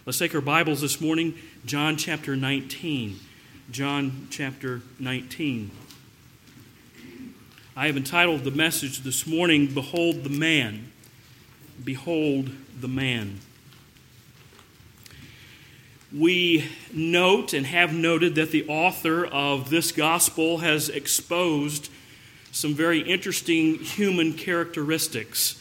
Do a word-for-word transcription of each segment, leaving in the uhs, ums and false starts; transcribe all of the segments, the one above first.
Let's take our Bibles this morning, John chapter nineteen. John chapter nineteen. I have entitled the message this morning, Behold the Man. Behold the Man. We note and have noted that the author of this gospel has exposed some very interesting human characteristics.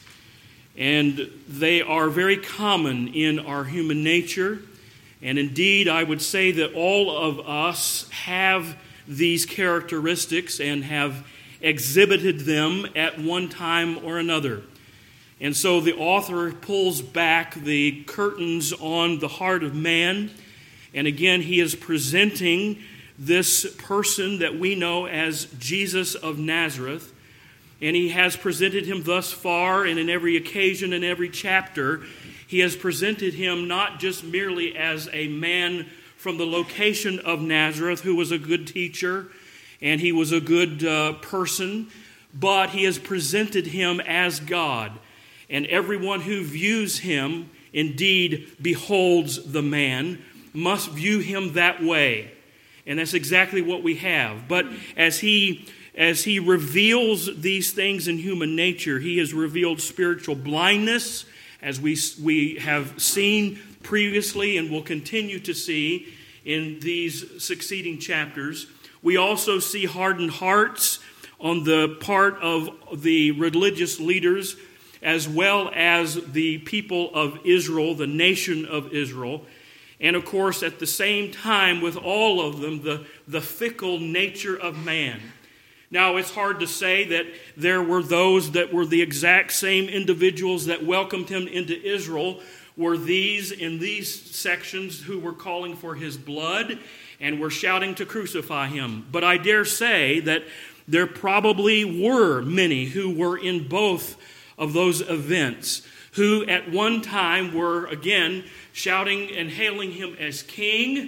And they are very common in our human nature. And indeed, I would say that all of us have these characteristics and have exhibited them at one time or another. And so the author pulls back the curtains on the heart of man. And again, he is presenting this person that we know as Jesus of Nazareth. And he has presented him thus far, and in every occasion, in every chapter, he has presented him not just merely as a man from the location of Nazareth who was a good teacher and he was a good uh, person, but he has presented him as God. And everyone who views him, indeed beholds the man, must view him that way. And that's exactly what we have. But as he... As he reveals these things in human nature, he has revealed spiritual blindness, as we, we have seen previously and will continue to see in these succeeding chapters. We also see hardened hearts on the part of the religious leaders, as well as the people of Israel, the nation of Israel. And of course, at the same time, with all of them, the, the fickle nature of man. Now, it's hard to say that there were those that were the exact same individuals that welcomed him into Israel were these in these sections who were calling for his blood and were shouting to crucify him. But I dare say that there probably were many who were in both of those events, who at one time were, again, shouting and hailing him as king,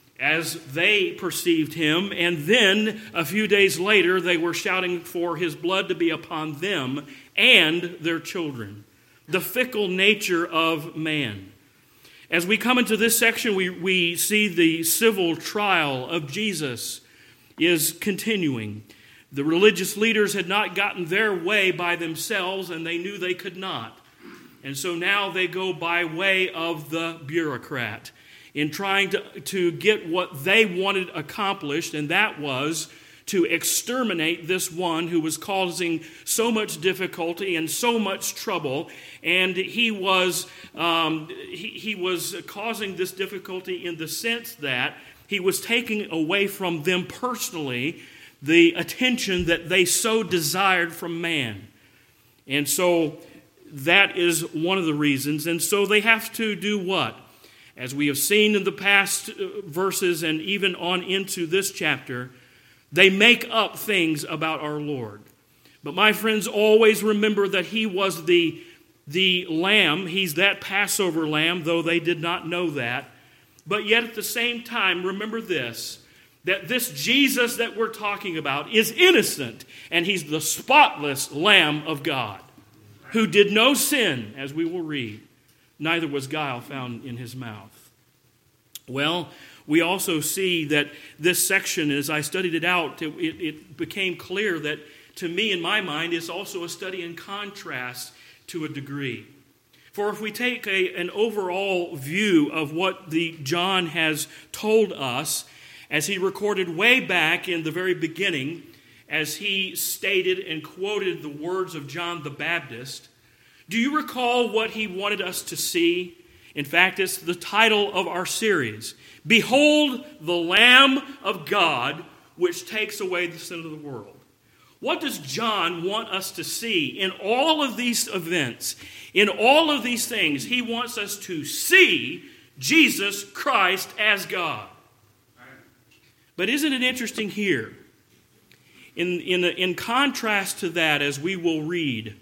as they perceived him, and then a few days later they were shouting for his blood to be upon them and their children. The fickle nature of man. As we come into this section, we, we see the civil trial of Jesus is continuing. The religious leaders had not gotten their way by themselves, and they knew they could not. And so now they go by way of the bureaucrat, in trying to, to get what they wanted accomplished, and that was to exterminate this one who was causing so much difficulty and so much trouble. And he was, um, he, he was causing this difficulty in the sense that he was taking away from them personally the attention that they so desired from man. And so that is one of the reasons. And so they have to do what? As we have seen in the past verses and even on into this chapter, they make up things about our Lord. But my friends, always remember that he was the, the lamb. He's that Passover lamb, though they did not know that. But yet at the same time, remember this, that this Jesus that we're talking about is innocent, and he's the spotless Lamb of God, who did no sin, as we will read. Neither was guile found in his mouth. Well, we also see that this section, as I studied it out, it, it became clear that, to me, in my mind, it's also a study in contrast to a degree. For if we take a, an overall view of what the John has told us, as he recorded way back in the very beginning, as he stated and quoted the words of John the Baptist, do you recall what he wanted us to see? In fact, it's the title of our series. Behold the Lamb of God, which takes away the sin of the world. What does John want us to see in all of these events? In all of these things, he wants us to see Jesus Christ as God. But isn't it interesting here? In, in, in contrast to that, as we will read,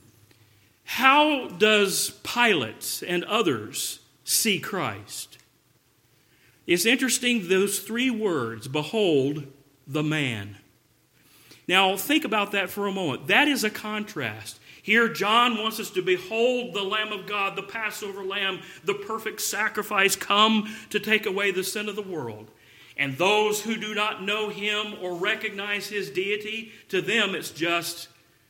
how does Pilate and others see Christ? It's interesting, those three words, behold the man. Now, think about that for a moment. That is a contrast. Here, John wants us to behold the Lamb of God, the Passover Lamb, the perfect sacrifice come to take away the sin of the world. And those who do not know him or recognize his deity, to them it's just,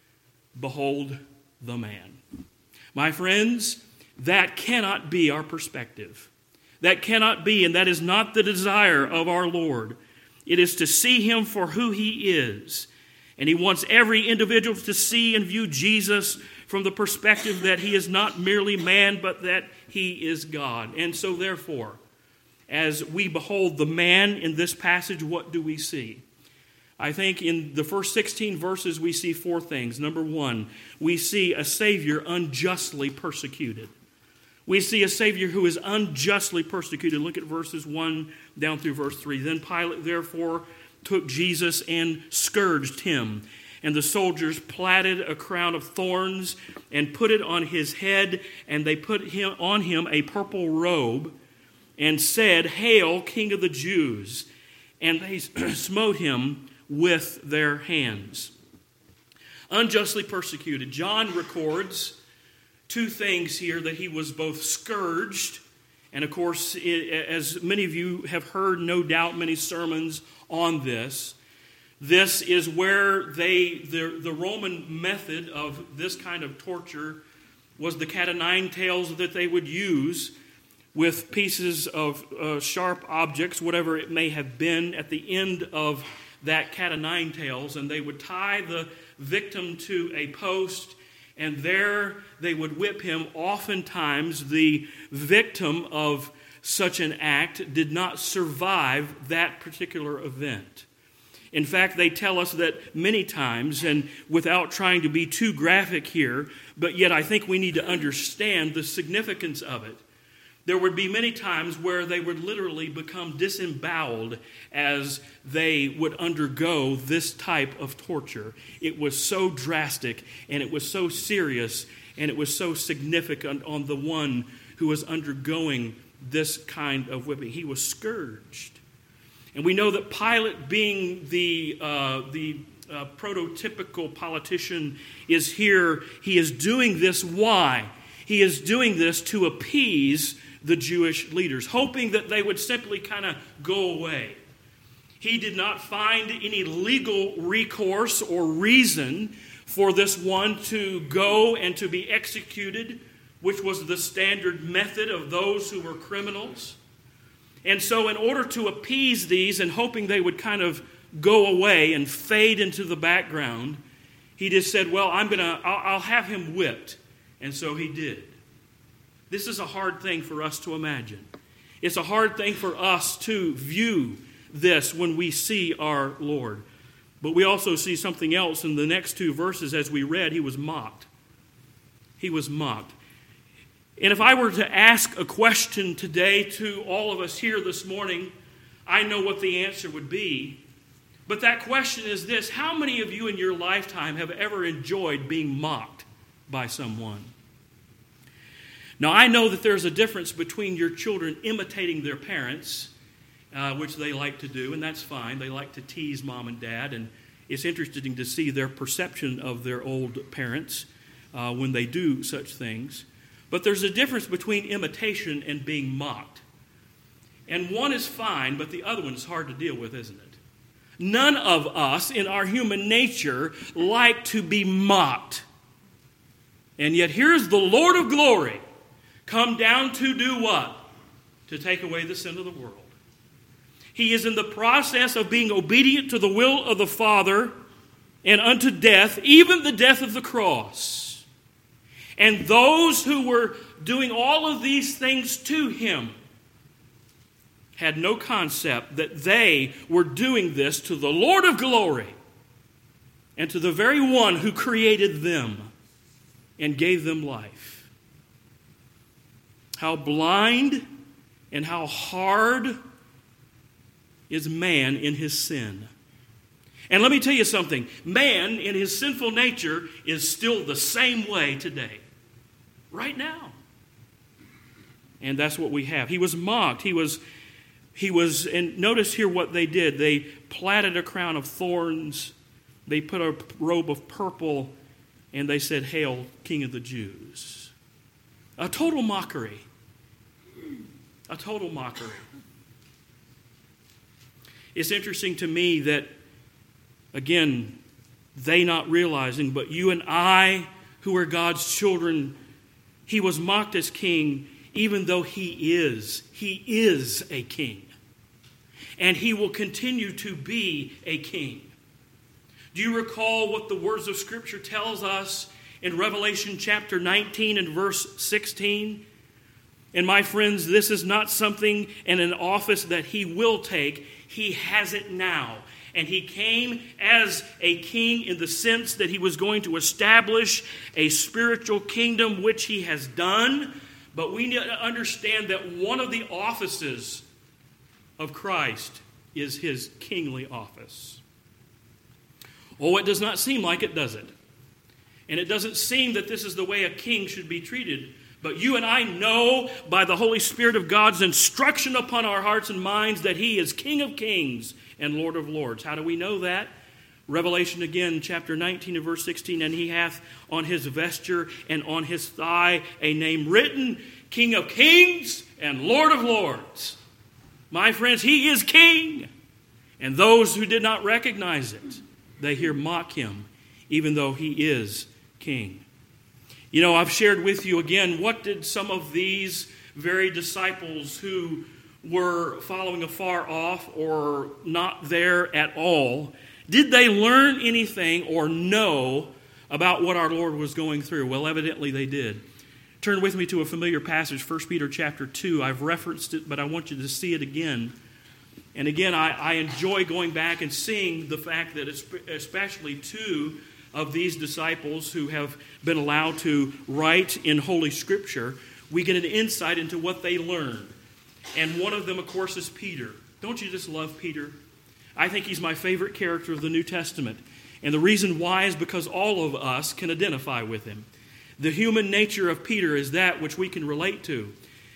behold the man. My friends, that cannot be our perspective. That cannot be, and that is not the desire of our Lord. It is to see him for who he is. And he wants every individual to see and view Jesus from the perspective that he is not merely man, but that he is God. And so therefore, as we behold the man in this passage, what do we see? I think in the first sixteen verses we see four things. Number one, we see a Savior unjustly persecuted. We see a Savior who is unjustly persecuted. Look at verses one down through verse three. Then Pilate therefore took Jesus and scourged him. And the soldiers platted a crown of thorns and put it on his head, and they put him on him a purple robe and said, "Hail, King of the Jews!" And they smote him with their hands. Unjustly persecuted. John records two things here, that he was both scourged, and of course, as many of you have heard, no doubt, many sermons on this, this is where they, the, the Roman method of this kind of torture was the cat o' nine tails that they would use with pieces of uh, sharp objects, whatever it may have been, at the end of that cat o' nine tails, and they would tie the victim to a post, and there they would whip him. Oftentimes, the victim of such an act did not survive that particular event. In fact, they tell us that many times, and without trying to be too graphic here, but yet I think we need to understand the significance of it. There would be many times where they would literally become disemboweled as they would undergo this type of torture. It was so drastic, and it was so serious, and it was so significant on the one who was undergoing this kind of whipping. He was scourged. And we know that Pilate, being the, uh, the uh, prototypical politician, is here. He is doing this. Why? He is doing this to appease the Jewish leaders, hoping that they would simply kind of go away. He did not find any legal recourse or reason for this one to go and to be executed, which was the standard method of those who were criminals. And so in order to appease these and hoping they would kind of go away and fade into the background, he just said, well, I'm gonna, I'll, I'll have him whipped. And so he did. This is a hard thing for us to imagine. It's a hard thing for us to view this when we see our Lord. But we also see something else in the next two verses. As we read, he was mocked. He was mocked. And if I were to ask a question today to all of us here this morning, I know what the answer would be. But that question is this: how many of you in your lifetime have ever enjoyed being mocked by someone? Now, I know that there's a difference between your children imitating their parents, uh, which they like to do, and that's fine. They like to tease mom and dad, and it's interesting to see their perception of their old parents uh, when they do such things. But there's a difference between imitation and being mocked. And one is fine, but the other one is hard to deal with, isn't it? None of us in our human nature like to be mocked. And yet here's the Lord of glory come down to do what? To take away the sin of the world. He is in the process of being obedient to the will of the Father and unto death, even the death of the cross. And those who were doing all of these things to him had no concept that they were doing this to the Lord of glory and to the very one who created them and gave them life. How blind and how hard is man in his sin. And let me tell you something. Man in his sinful nature is still the same way today. Right now. And that's what we have. He was mocked. He was, he was, and notice here what they did. They platted a crown of thorns. They put a robe of purple and they said, "Hail, King of the Jews." A total mockery. A total mockery. It's interesting to me that, again, they not realizing, but you and I, who are God's children, he was mocked as king, even though he is. He is a king. And he will continue to be a king. Do you recall what the words of Scripture tells us in Revelation chapter nineteen and verse sixteen? And my friends, this is not something in an office that he will take. He has it now. And he came as a king in the sense that he was going to establish a spiritual kingdom, which he has done. But we need to understand that one of the offices of Christ is his kingly office. Oh, it does not seem like it, does it? And it doesn't seem that this is the way a king should be treated. But you and I know by the Holy Spirit of God's instruction upon our hearts and minds that he is King of kings and Lord of lords. How do we know that? Revelation again, chapter nineteen and verse sixteen. And he hath on his vesture and on his thigh a name written, King of kings and Lord of lords. My friends, he is king. And those who did not recognize it, they here mock him, even though he is king. You know, I've shared with you again, what did some of these very disciples who were following afar off or not there at all, did they learn anything or know about what our Lord was going through? Well, evidently they did. Turn with me to a familiar passage, First Peter chapter two. I've referenced it, but I want you to see it again. And again, I, I enjoy going back and seeing the fact that it's especially two of these disciples who have been allowed to write in Holy Scripture, we get an insight into what they learned. And one of them, of course, is Peter. Don't you just love Peter? I think he's my favorite character of the New Testament. And the reason why is because all of us can identify with him. The human nature of Peter is that which we can relate to.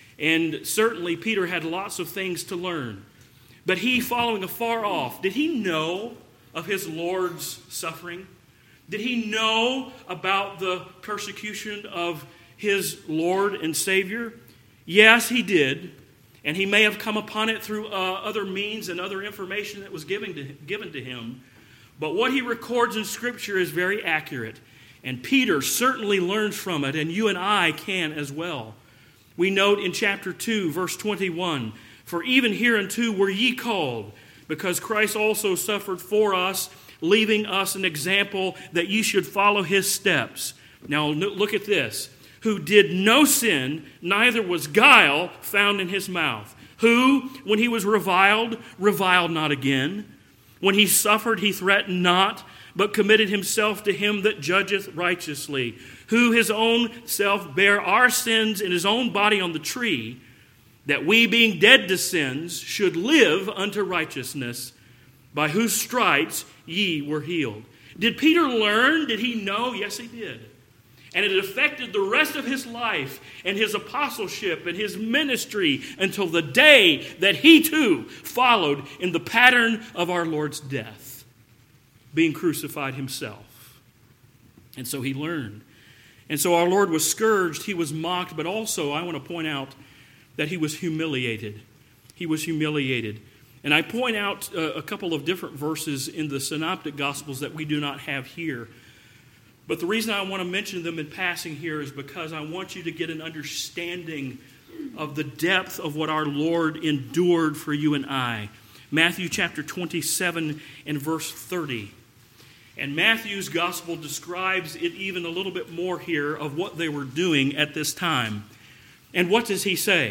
And certainly Peter had lots of things to learn. But he, following afar off, did he know of his Lord's suffering? Did he know about the persecution of his Lord and Savior? Yes, he did. And he may have come upon it through uh, other means and other information that was given to, given to him. But what he records in Scripture is very accurate. And Peter certainly learns from it, and you and I can as well. We note in chapter two, verse twenty-one, "For even hereunto were ye called, because Christ also suffered for us, leaving us an example that ye should follow his steps." Now look at this. "Who did no sin, neither was guile found in his mouth. Who, when he was reviled, reviled not again. When he suffered, he threatened not, but committed himself to him that judgeth righteously. Who his own self bare our sins in his own body on the tree, that we, being dead to sins, should live unto righteousness, by whose stripes ye were healed." Did Peter learn? Did he know? Yes, he did. And it affected the rest of his life and his apostleship and his ministry until the day that he too followed in the pattern of our Lord's death, being crucified himself. And so he learned. And so our Lord was scourged, he was mocked, but also I want to point out that he was humiliated. He was humiliated. And I point out uh, a couple of different verses in the Synoptic Gospels that we do not have here. But the reason I want to mention them in passing here is because I want you to get an understanding of the depth of what our Lord endured for you and I. Matthew chapter twenty-seven and verse thirty. And Matthew's gospel describes it even a little bit more here of what they were doing at this time. And what does he say?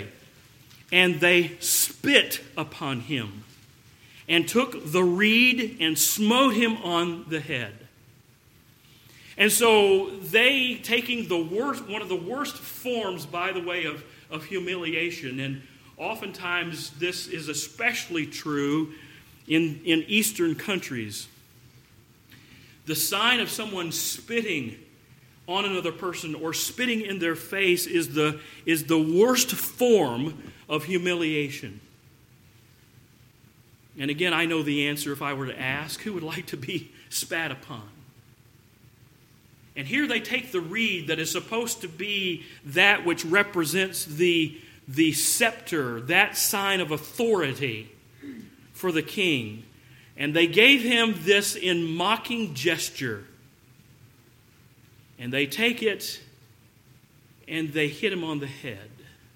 "And they spit upon him, and took the reed and smote him on the head." And so they, taking the worst, one of the worst forms, by the way, of, of humiliation, and oftentimes this is especially true in, in Eastern countries. The sign of someone spitting on another person or spitting in their face is the, is the worst form of humiliation. And again, I know the answer if I were to ask, who would like to be spat upon? And here they take the reed that is supposed to be that which represents the, the scepter, that sign of authority for the king. And they gave him this in mocking gesture. And they take it and they hit him on the head.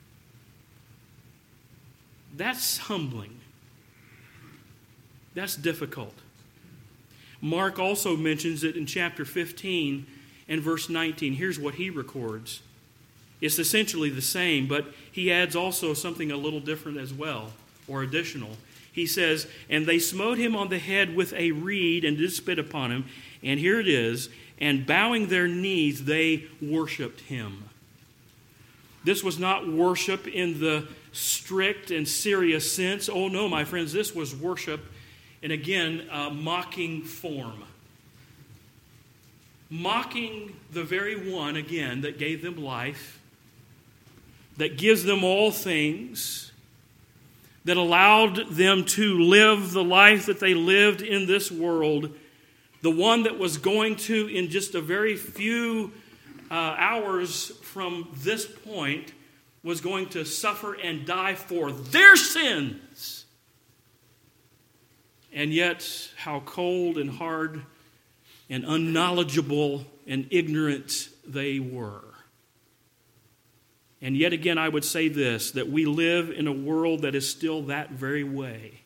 That's humbling. That's difficult. Mark also mentions it in chapter fifteen and verse nineteen. Here's what he records. It's essentially the same, but he adds also something a little different as well, or additional. He says, and they smote him on the head with a reed and did spit upon him. And here it is, and bowing their knees, they worshipped him. This was not worship in the strict and serious sense. Oh no, my friends, this was worship in, again, a mocking form. Mocking the very one, again, that gave them life, that gives them all things, that allowed them to live the life that they lived in this world, the one that was going to, in just a very few uh, hours from this point, was going to suffer and die for their sins. And yet, how cold and hard and unknowledgeable and ignorant they were. And yet again, I would say this, that we live in a world that is still that very way.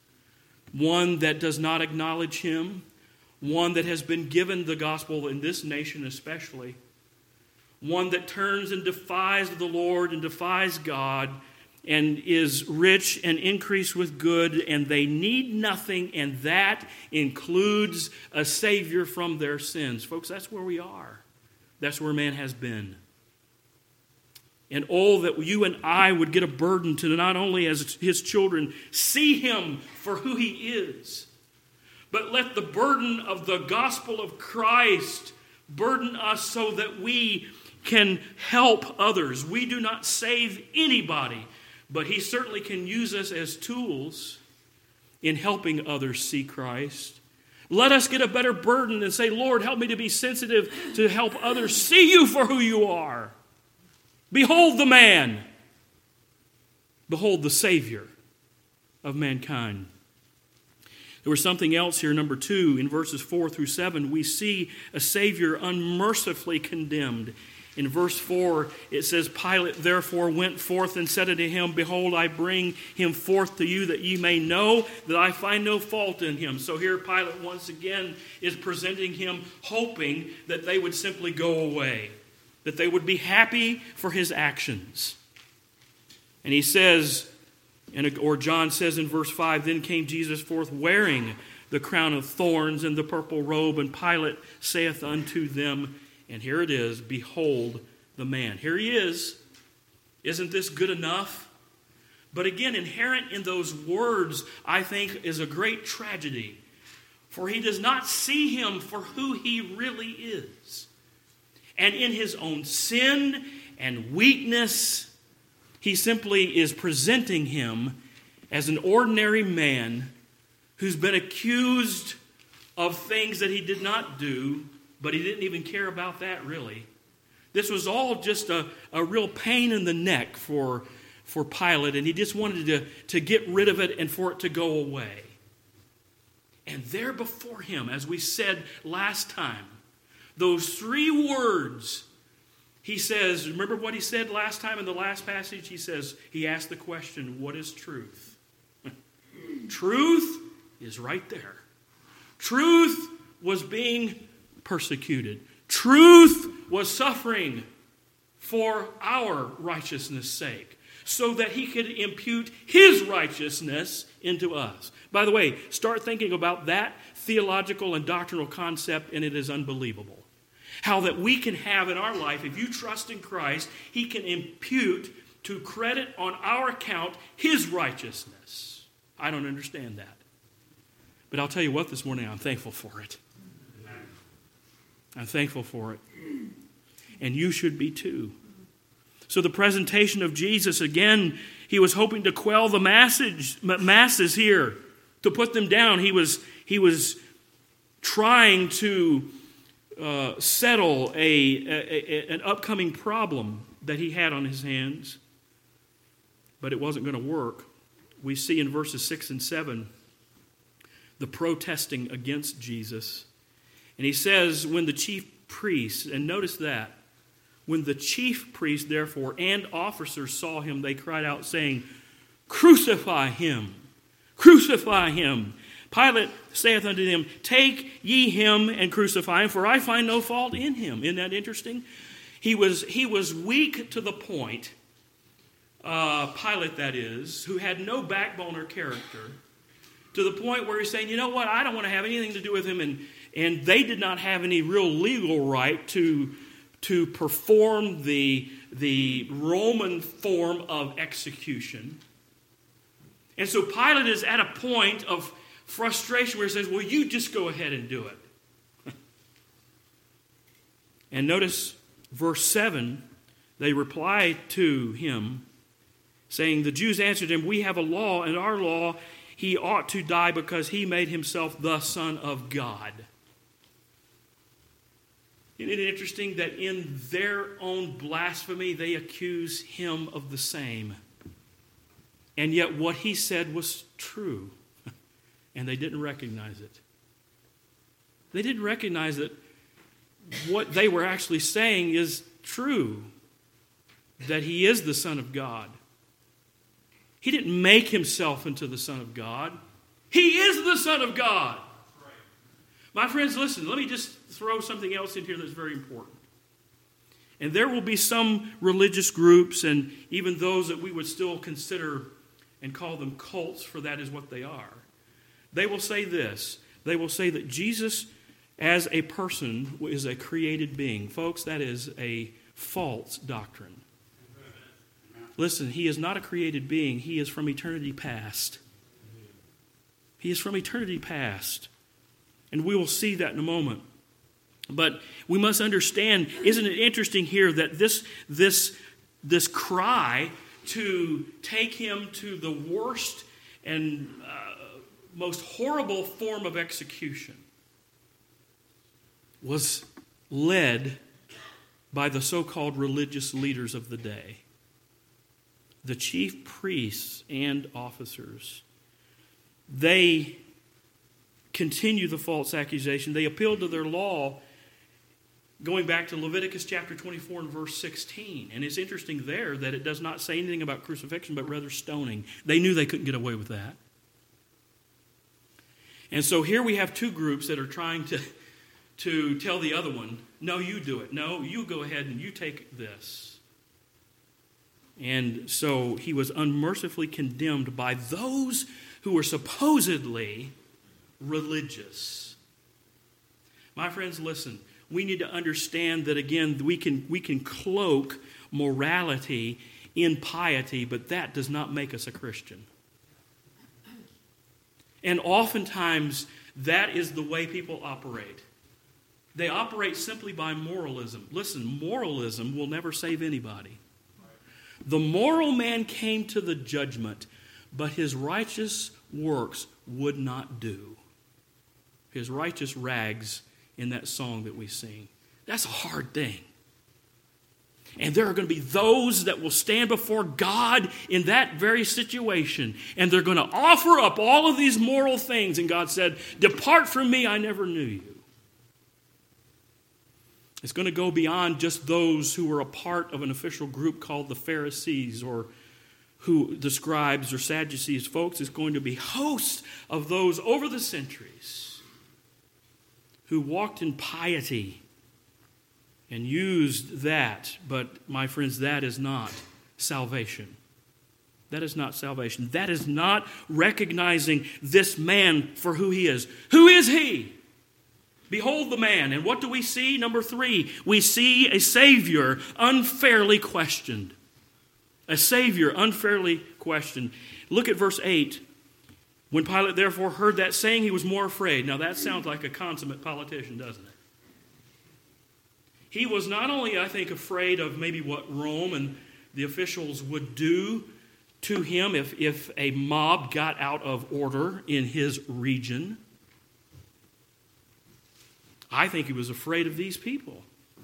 One that does not acknowledge him, one that has been given the gospel in this nation especially, one that turns and defies the Lord and defies God and is rich and increased with good, and they need nothing, and that includes a Savior from their sins. Folks, that's where we are. That's where man has been. And oh, that you and I would get a burden to not only as his children see him for who he is, but let the burden of the gospel of Christ burden us so that we can help others. We do not save anybody, but he certainly can use us as tools in helping others see Christ. Let us get a better burden and say, Lord, help me to be sensitive to help others see you for who you are. Behold the man. Behold the Savior of mankind. There was something else here, number two, in verses four through seven. We see a Savior unmercifully condemned. In verse four, it says, Pilate therefore went forth and said unto him, Behold, I bring him forth to you, that ye may know that I find no fault in him. So here Pilate once again is presenting him, hoping that they would simply go away, that they would be happy for his actions. And he says, and or John says in verse five, Then came Jesus forth wearing the crown of thorns and the purple robe, and Pilate saith unto them, and here it is, Behold the man. Here he is. Isn't this good enough? But again, inherent in those words, I think, is a great tragedy. For he does not see him for who he really is. And in his own sin and weakness, he simply is presenting him as an ordinary man who's been accused of things that he did not do, but he didn't even care about that, really. This was all just a, a real pain in the neck for, for Pilate, and he just wanted to, to get rid of it and for it to go away. And there before him, as we said last time, those three words, he says, remember what he said last time in the last passage? He says, he asked the question, what is truth? Truth is right there. Truth was being persecuted. Truth was suffering for our righteousness' sake, so that he could impute his righteousness into us. By the way, start thinking about that theological and doctrinal concept, and it is unbelievable. How that we can have in our life, if you trust in Christ, he can impute to credit on our account his righteousness. I don't understand that. But I'll tell you what, this morning I'm thankful for it. I'm thankful for it. And you should be too. So the presentation of Jesus, again, he was hoping to quell the masses, masses here, to put them down. He was, he was trying to uh, settle a, a, a an upcoming problem that he had on his hands, but it wasn't going to work. We see in verses six and seven the protesting against Jesus. And he says, when the chief priests, and notice that, when the chief priests, therefore, and officers saw him, they cried out, saying, Crucify him! Crucify him! Pilate saith unto them, Take ye him and crucify him, for I find no fault in him. Isn't that interesting? He was, he was weak to the point, uh, Pilate that is, who had no backbone or character, to the point where he's saying, you know what, I don't want to have anything to do with him, and, and they did not have any real legal right to, to perform the, the Roman form of execution. And so Pilate is at a point of frustration where he says, well, you just go ahead and do it. And notice verse seven, they reply to him, saying, the Jews answered him, we have a law, and our law, he ought to die because he made himself the Son of God. Isn't it interesting that in their own blasphemy, they accuse him of the same? And yet what he said was true. And they didn't recognize it. They didn't recognize that what they were actually saying is true. That he is the Son of God. He didn't make himself into the Son of God. He is the Son of God. My friends, listen, let me just throw something else in here that's very important. And there will be some religious groups, and even those that we would still consider and call them cults, for that is what they are. They will say this. They will say that Jesus as a person is a created being. Folks, that is a false doctrine. Listen, he is not a created being. He is from eternity past. He is from eternity past. And we will see that in a moment. But we must understand, isn't it interesting here that this, this, this cry to take him to the worst and uh, most horrible form of execution was led by the so-called religious leaders of the day, the chief priests and officers. They continue the false accusation. They appealed to their law, going back to Leviticus chapter twenty-four and verse sixteen. And it's interesting there that it does not say anything about crucifixion, but rather stoning. They knew they couldn't get away with that. And so here we have two groups that are trying to, to tell the other one, no, you do it. No, you go ahead and you take this. And so he was unmercifully condemned by those who were supposedly religious. My friends, listen. We need to understand that, again, we can, we can cloak morality in piety, but that does not make us a Christian. And oftentimes, that is the way people operate. They operate simply by moralism. Listen, moralism will never save anybody. The moral man came to the judgment, but his righteous works would not do. His righteous rags in that song that we sing. That's a hard thing. And there are going to be those that will stand before God in that very situation. And they're going to offer up all of these moral things. And God said, depart from me, I never knew you. It's going to go beyond just those who were a part of an official group called the Pharisees, or who the scribes or Sadducees. Folks, it's going to be hosts of those over the centuries who walked in piety and used that. But, my friends, that is not salvation. That is not salvation. That is not recognizing this man for who he is. Who is he? Behold the man. And what do we see? Number three, we see a Savior unfairly questioned. A Savior unfairly questioned. Look at verse eight. When Pilate therefore heard that saying, he was more afraid. Now that sounds like a consummate politician, doesn't it? He was not only, I think, afraid of maybe what Rome and the officials would do to him if, if a mob got out of order in his region. I think he was afraid of these people.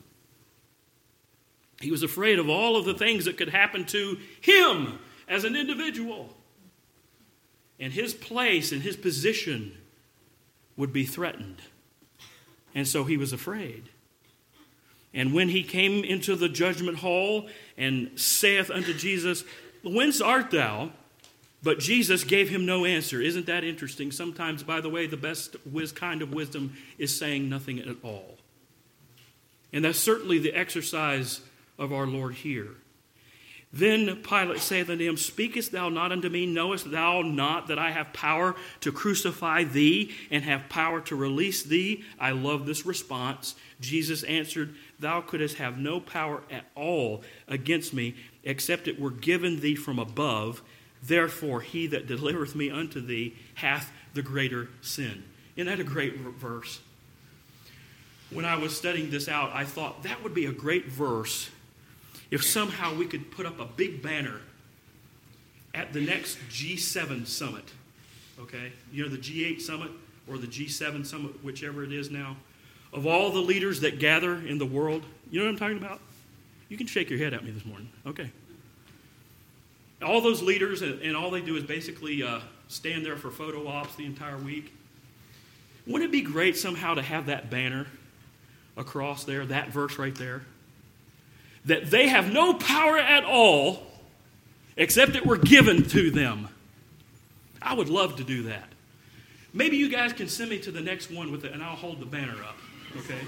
He was afraid of all of the things that could happen to him as an individual. And his place and his position would be threatened. And so he was afraid. And when he came into the judgment hall and saith unto Jesus, Whence art thou? But Jesus gave him no answer. Isn't that interesting? Sometimes, by the way, the best kind of wisdom is saying nothing at all. And that's certainly the exercise of our Lord here. Then Pilate saith unto him, Speakest thou not unto me? Knowest thou not that I have power to crucify thee and have power to release thee? I love this response. Jesus answered, Thou couldst have no power at all against me, except it were given thee from above. Therefore he that delivereth me unto thee hath the greater sin. Isn't that a great verse? When I was studying this out, I thought that would be a great verse if somehow we could put up a big banner at the next G seven summit. Okay? You know, the G eight summit or the G seven summit, whichever it is now. Of all the leaders that gather in the world, you know what I'm talking about? You can shake your head at me this morning. Okay. All those leaders, and all they do is basically uh, stand there for photo ops the entire week. Wouldn't it be great somehow to have that banner across there, that verse right there? That they have no power at all except it were given to them. I would love to do that. Maybe you guys can send me to the next one with it, and I'll hold the banner up. Okay?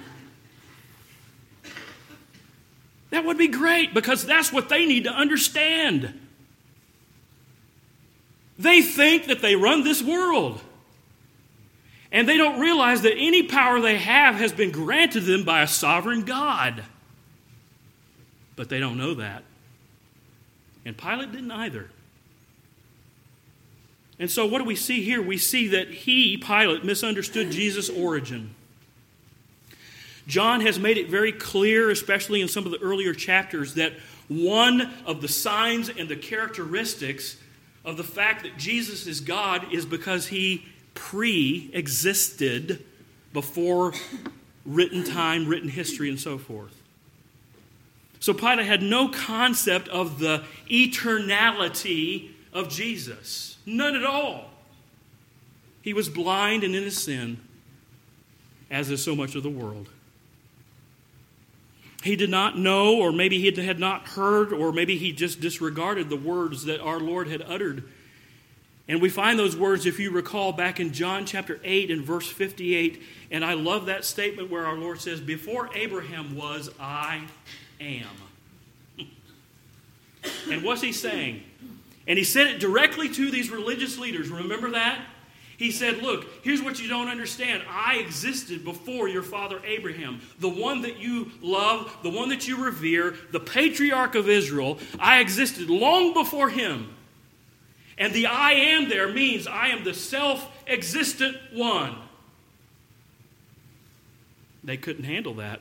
That would be great, because that's what they need to understand. They think that they run this world. And they don't realize that any power they have has been granted them by a sovereign God. But they don't know that. And Pilate didn't either. And so what do we see here? We see that he, Pilate, misunderstood Jesus' origin. John has made it very clear, especially in some of the earlier chapters, that one of the signs and the characteristics of the fact that Jesus is God is because he pre-existed before written time, written history, and so forth. So Pilate had no concept of the eternality of Jesus. None at all. He was blind and in his sin, as is so much of the world. He did not know, or maybe he had not heard, or maybe he just disregarded the words that our Lord had uttered. And we find those words, if you recall, back in John chapter eight and verse fifty-eight. And I love that statement where our Lord says, Before Abraham was, I am. And what's he saying? And he said it directly to these religious leaders. Remember that? He said, look, here's what you don't understand. I existed before your father Abraham, the one that you love, the one that you revere, the patriarch of Israel. I existed long before him. And the I am there means I am the self-existent one. They couldn't handle that.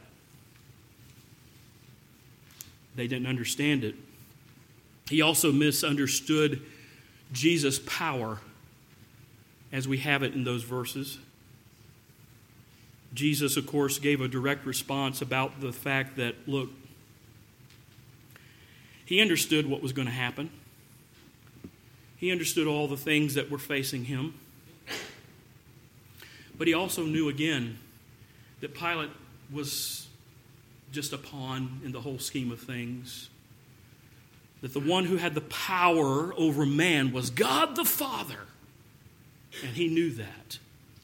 They didn't understand it. He also misunderstood Jesus' power, as we have it in those verses. Jesus, of course, gave a direct response about the fact that, look, he understood what was going to happen. He understood all the things that were facing him. But he also knew again that Pilate was just a pawn in the whole scheme of things. That the one who had the power over man was God the Father. And he knew that.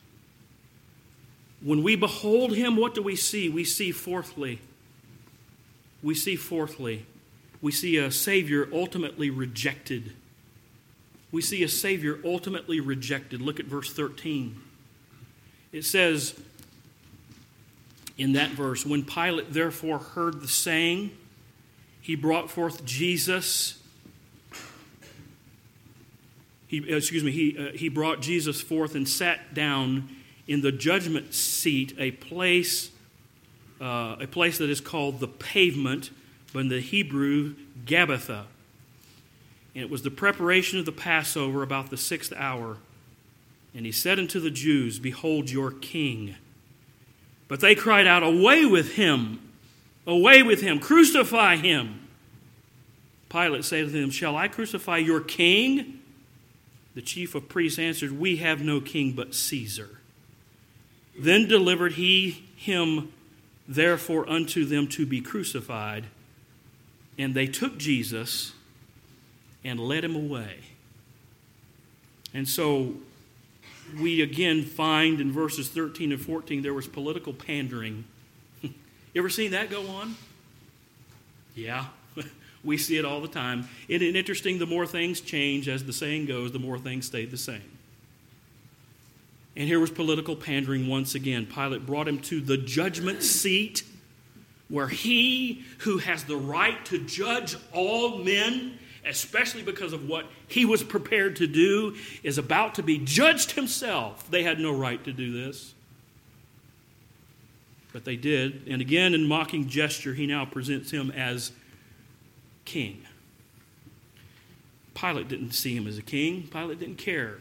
When we behold him, what do we see? We see fourthly, we see fourthly, we see a Savior ultimately rejected. We see a Savior ultimately rejected. Look at verse thirteen. It says in that verse, When Pilate therefore heard the saying, he brought forth Jesus. He, excuse me, he, uh, he brought Jesus forth and sat down in the judgment seat, a place, uh, a place that is called the Pavement, but in the Hebrew, Gabbatha. And it was the preparation of the Passover about the sixth hour. And he said unto the Jews, Behold your king. But they cried out, "Away with him! Away with him! Crucify him!" Pilate said to them, "Shall I crucify your king?" The chief of priests answered, "We have no king but Caesar." Then delivered he him therefore unto them to be crucified. And they took Jesus and led him away. And so we again find in verses thirteen and fourteen there was political pandering. You ever seen that go on? Yeah, we see it all the time. Isn't it interesting? The more things change, as the saying goes, the more things stay the same. And here was political pandering once again. Pilate brought him to the judgment seat where he who has the right to judge all men, especially because of what he was prepared to do, is about to be judged himself. They had no right to do this. But they did. And again, in mocking gesture, he now presents him as king. Pilate didn't see him as a king. Pilate didn't care.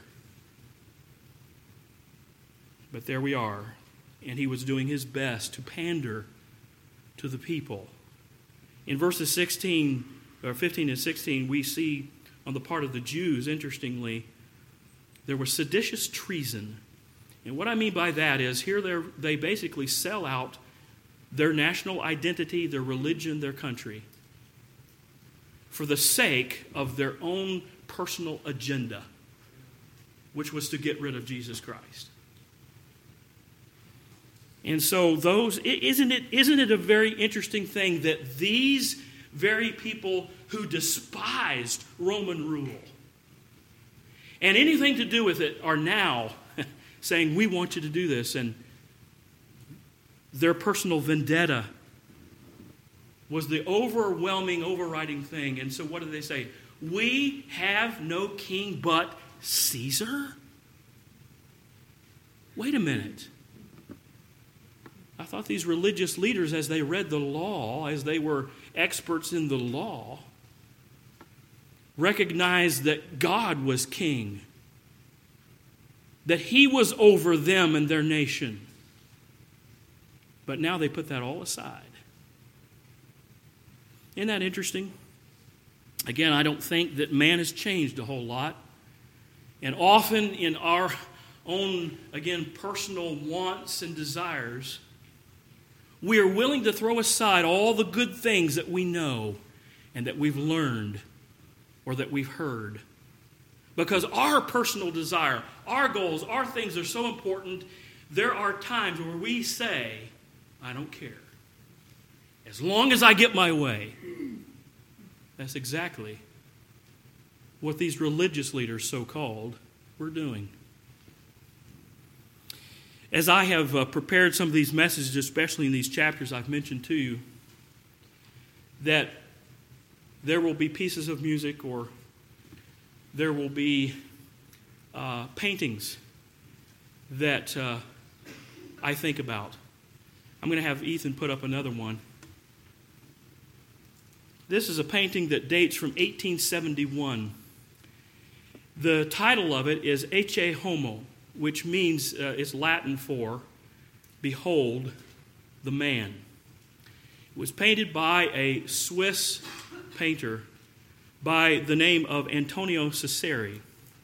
But there we are. And he was doing his best to pander to the people. In verses sixteen, or fifteen and sixteen, we see on the part of the Jews, interestingly, there was seditious treason. And what I mean by that is here they basically sell out their national identity, their religion, their country for the sake of their own personal agenda, which was to get rid of Jesus Christ. And so those, isn't it, isn't it a very interesting thing that these very people who despised Roman rule and anything to do with it are now saying, we want you to do this. And their personal vendetta was the overwhelming, overriding thing. And so what do they say? We have no king but Caesar? Wait a minute. I thought these religious leaders, as they read the law, as they were experts in the law, recognized that God was king, that he was over them and their nation. But now they put that all aside. Isn't that interesting? Again, I don't think that man has changed a whole lot. And often in our own, again, personal wants and desires, we are willing to throw aside all the good things that we know and that we've learned or that we've heard. Because our personal desire, our goals, our things are so important, there are times where we say, I don't care. As long as I get my way. That's exactly what these religious leaders, so-called, were doing. As I have uh, prepared some of these messages, especially in these chapters I've mentioned to you, that there will be pieces of music or there will be uh, paintings that uh, I think about. I'm going to have Ethan put up another one. This is a painting that dates from eighteen seventy-one. The title of it is Ecce Homo, which means, uh, it's Latin for, behold the man. It was painted by a Swiss painter by the name of Antonio Cesari.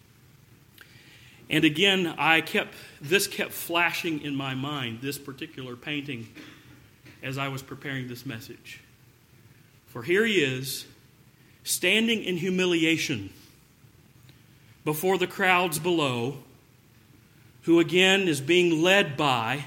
And again, I kept this kept flashing in my mind, this particular painting, as I was preparing this message. For here he is, standing in humiliation before the crowds below, who again is being led by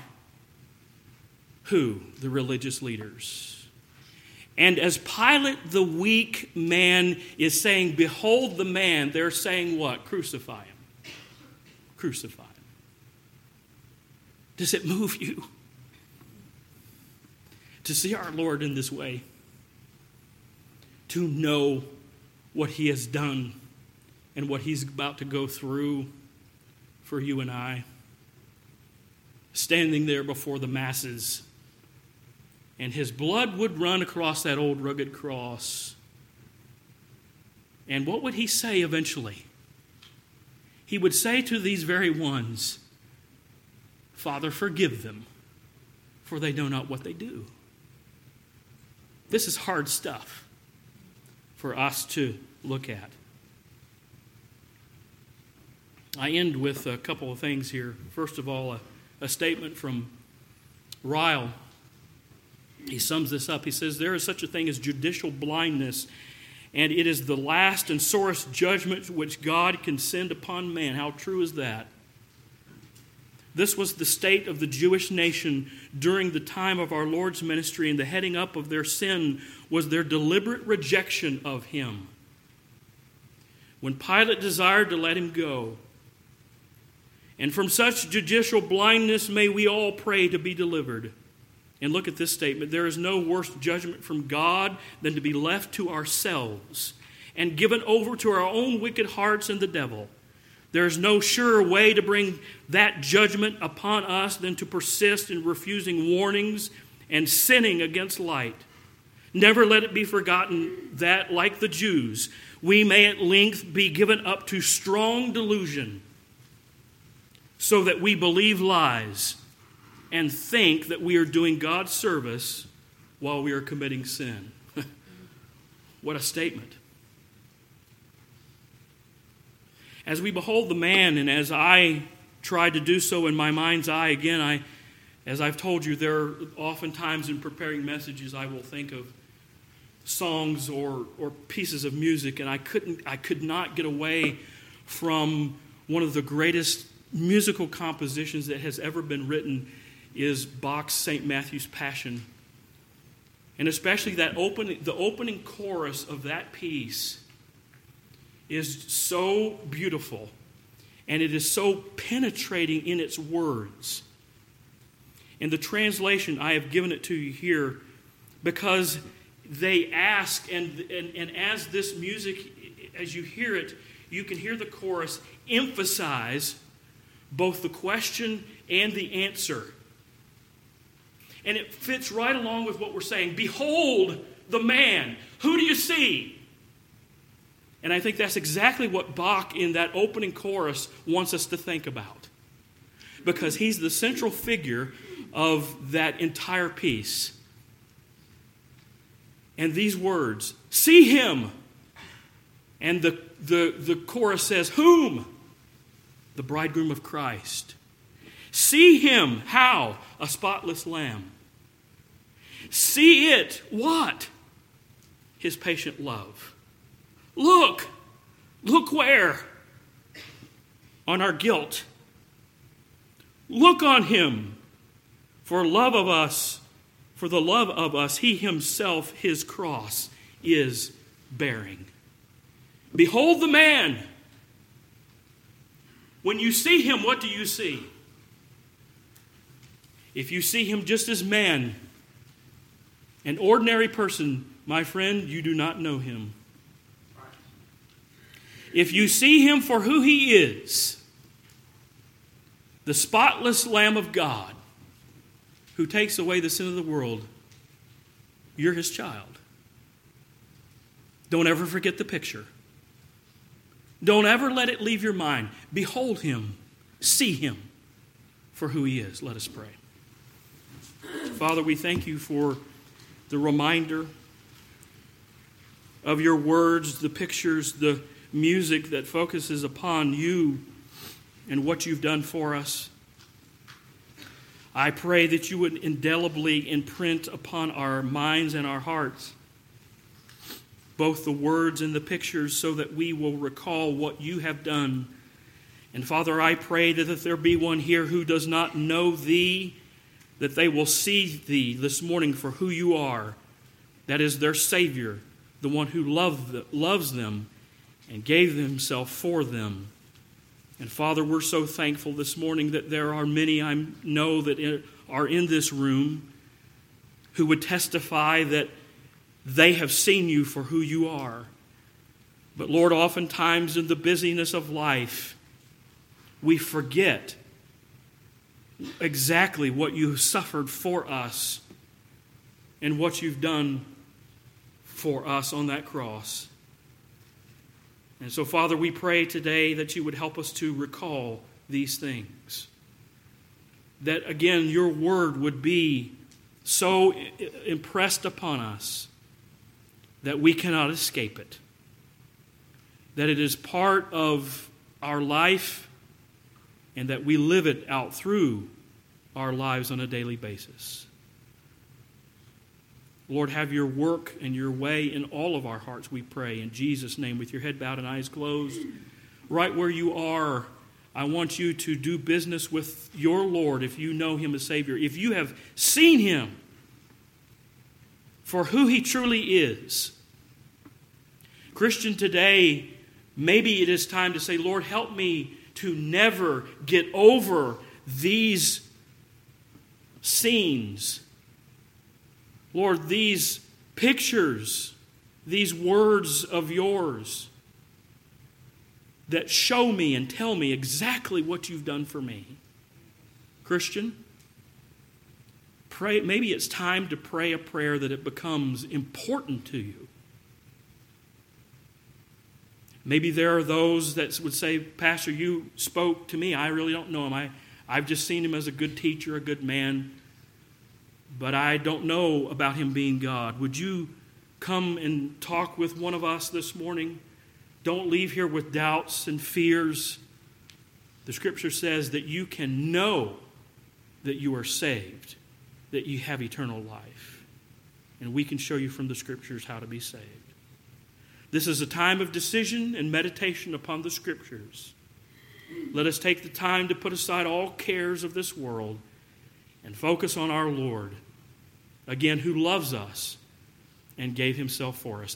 who? The religious leaders. And as Pilate, the weak man, is saying, behold the man, they're saying what? Crucify him. Crucify him. Does it move you to see our Lord in this way? To know what he has done and what he's about to go through for you and I, standing there before the masses, and his blood would run across that old rugged cross. And what would he say eventually? He would say to these very ones, Father, forgive them, for they know not what they do. This is hard stuff for us to look at. I end with a couple of things here. First of all, a, a statement from Ryle. He sums this up. He says, there is such a thing as judicial blindness, and it is the last and sorest judgment which God can send upon man. How true is that? This was the state of the Jewish nation during the time of our Lord's ministry, and the heading up of their sin was their deliberate rejection of him. When Pilate desired to let him go, and from such judicial blindness may we all pray to be delivered. And look at this statement. There is no worse judgment from God than to be left to ourselves and given over to our own wicked hearts and the devil. There is no surer way to bring that judgment upon us than to persist in refusing warnings and sinning against light. Never let it be forgotten that, like the Jews, we may at length be given up to strong delusion, so that we believe lies and think that we are doing God's service while we are committing sin. What a statement. As we behold the man, and as I tried to do so in my mind's eye, again, I, as I've told you, there are oftentimes in preparing messages I will think of songs or, or pieces of music, and I couldn't, I could not get away from one of the greatest musical compositions that has ever been written is Bach's Saint Matthew's Passion. And especially that opening, the opening chorus of that piece is so beautiful, and it is so penetrating in its words. In the translation, I have given it to you here because they ask, and, and, and as this music, as you hear it, you can hear the chorus emphasize both the question and the answer. And it fits right along with what we're saying. Behold the man. Who do you see? And I think that's exactly what Bach in that opening chorus wants us to think about. Because he's the central figure of that entire piece. And these words, see him. And the, the, the chorus says, whom? The bridegroom of Christ. See him. How? A spotless lamb. See it. What? His patient love. Look. Look where? On our guilt. Look on him. For love of us, for the love of us, he himself, his cross, is bearing. Behold the man. When you see him, what do you see? If you see him just as man, an ordinary person, my friend, you do not know him. If you see him for who he is, the spotless Lamb of God, who takes away the sin of the world, you're his child. Don't ever forget the picture. Don't ever let it leave your mind. Behold him. See him for who he is. Let us pray. Father, we thank you for the reminder of your words, the pictures, the music that focuses upon you and what you've done for us. I pray that you would indelibly imprint upon our minds and our hearts both the words and the pictures so that we will recall what you have done. And Father, I pray that if there be one here who does not know thee, that they will see thee this morning for who you are. That is their Savior, the one who loved, loves them and gave himself for them. And Father, we're so thankful this morning that there are many I know that are in this room who would testify that they have seen you for who you are. But Lord, oftentimes in the busyness of life, we forget exactly what you suffered for us and what you've done for us on that cross. And so, Father, we pray today that you would help us to recall these things. That, again, your word would be so impressed upon us that we cannot escape it, that it is part of our life and that we live it out through our lives on a daily basis. Lord, have your work and your way in all of our hearts, we pray. In Jesus' name, with your head bowed and eyes closed, right where you are, I want you to do business with your Lord if you know him as Savior. If you have seen him for who he truly is. Christian, today, maybe it is time to say, Lord, help me to never get over these scenes. Lord, these pictures, these words of yours that show me and tell me exactly what you've done for me. Christian, pray. Maybe it's time to pray a prayer that it becomes important to you. Maybe there are those that would say, Pastor, you spoke to me. I really don't know him. I, I've just seen him as a good teacher, a good man, but I don't know about him being God. Would you come and talk with one of us this morning? Don't leave here with doubts and fears. The Scripture says that you can know that you are saved, that you have eternal life. And we can show you from the Scriptures how to be saved. This is a time of decision and meditation upon the Scriptures. Let us take the time to put aside all cares of this world and focus on our Lord, again, who loves us and gave himself for us.